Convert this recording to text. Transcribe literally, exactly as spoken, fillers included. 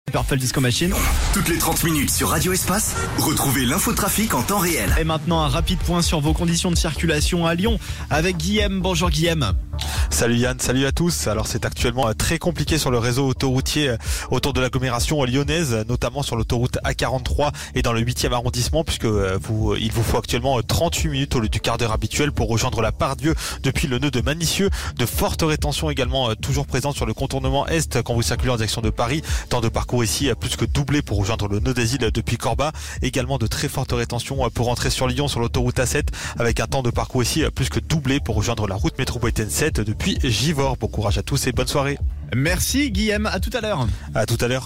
Purple Disco Machine. Toutes les trente minutes sur Radio Espace, retrouvez l'infotrafic en temps réel. Et maintenant un rapide point sur vos conditions de circulation à Lyon avec Guillaume. Bonjour Guillaume. Salut Yann, salut à tous. Alors c'est actuellement très compliqué sur le réseau autoroutier autour de l'agglomération lyonnaise, notamment sur l'autoroute A quarante-trois et dans le huitième arrondissement, puisque vous, il vous faut actuellement trente-huit minutes au lieu du quart d'heure habituel pour rejoindre la Part-Dieu depuis le nœud de Manicieux. De fortes rétentions également toujours présentes sur le contournement Est quand vous circulez en direction de Paris. Temps de parcours ici plus que doublé pour rejoindre le nœud des îles depuis Corba. Également de très fortes rétentions pour entrer sur Lyon sur l'autoroute A sept avec un temps de parcours ici plus que doublé pour rejoindre la route métropolitaine sept depuis Givors. Bon courage à tous et bonne soirée. Merci Guillaume, à tout à l'heure. À tout à l'heure.